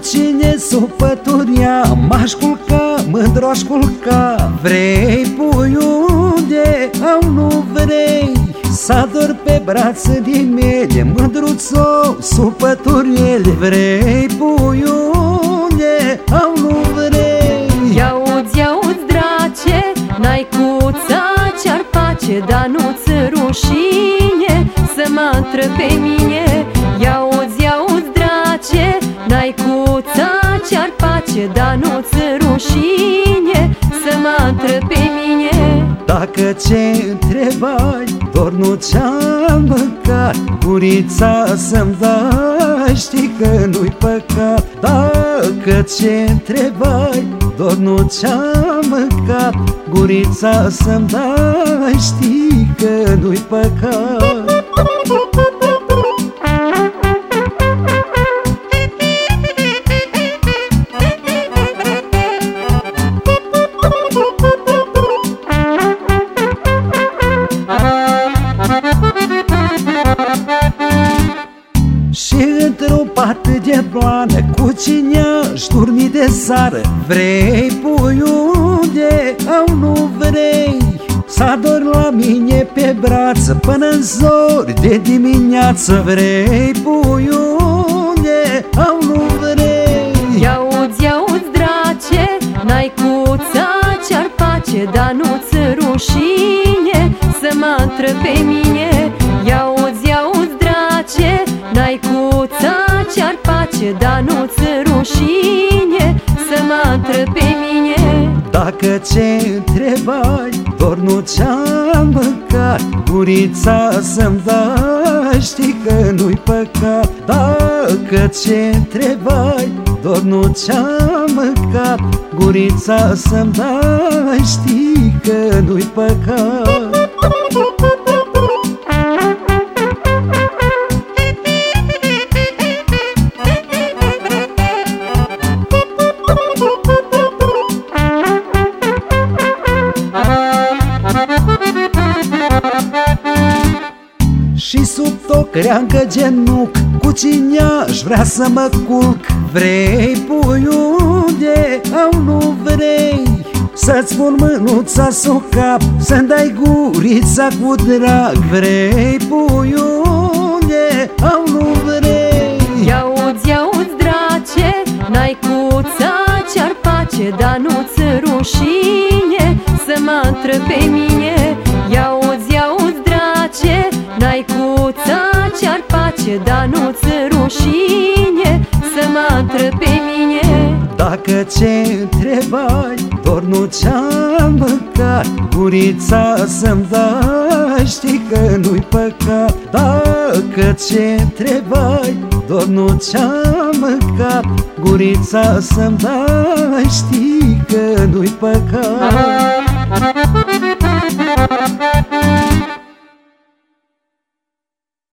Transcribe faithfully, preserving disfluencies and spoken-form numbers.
cine supăturia, m-aș culca, mândr-o-aș culca. Vrei, puiule, au nu vrei, să ador pe brațele mele, mândruțo, supăturiele. Vrei, puiule, au nu vrei. Ia-uți, ia-uți, drace, n-ai cuța ce-ar face, dar nu-ți rușine să mă întreb pe mine. Ia-uți, ia-uți, drace, n-ai cuța ce-ar face, dar nu-ți rușine să mă întreb pe mine. Dacă ce întrebai, doar nu ți-am mâncat, gurița să-mi dai, știi că nu-i păcat. Dacă ce întrebai, doar nu ți-am mâncat, gurița să-mi dai, știi că nu-i păcat. Și într-o pat de bloană, cu cine aș dormi de seară. Vrei, puiule, au nu vrei, să ador la mine pe brață până-n zori de dimineață. Vrei, puiule, au nu vrei. Ia-uți, ia-uți, drace, n-ai cuța ce-ar face, dar nu-ți rușine să mă întreb pe mine. Ia-uți, ia-uți, drace, n-ai cuța ce-ar face, dar nu-ți rușine să mă întreb pe mine. Dacă ce întrebai, doar nu ți-am mâncat, gurița să-mi dai, știi că nu-i păcat. Dacă ce întrebai, doar nu ți-am mâncat, gurița să-mi dai, știi că nu-i păcat. Și sub tocreangă genuc, cu cine aș vrea să mă culc. Vrei, puiule, au nu vrei, să-ți pun mânuța sub cap, să-mi dai gurița cu drag. Vrei, puiule, au nu vrei. Ia-uți, ia-uți, drace, n-ai cuța ce-ar face, dar nu-ți rușine să mă întreb pe mine. Ia-uți, ia-uți, drace, n-ai cuța ce-ar face, dar nu-ți rușine să mă întreb pe mine. Dacă ce întrebai, doar nu ți-am mâncat, gurița să-mi dai, știi că nu-i păcat. Dacă ce întrebai, doar nu ți-am mâncat, gurița să-mi dai, știi că nu-i păcat.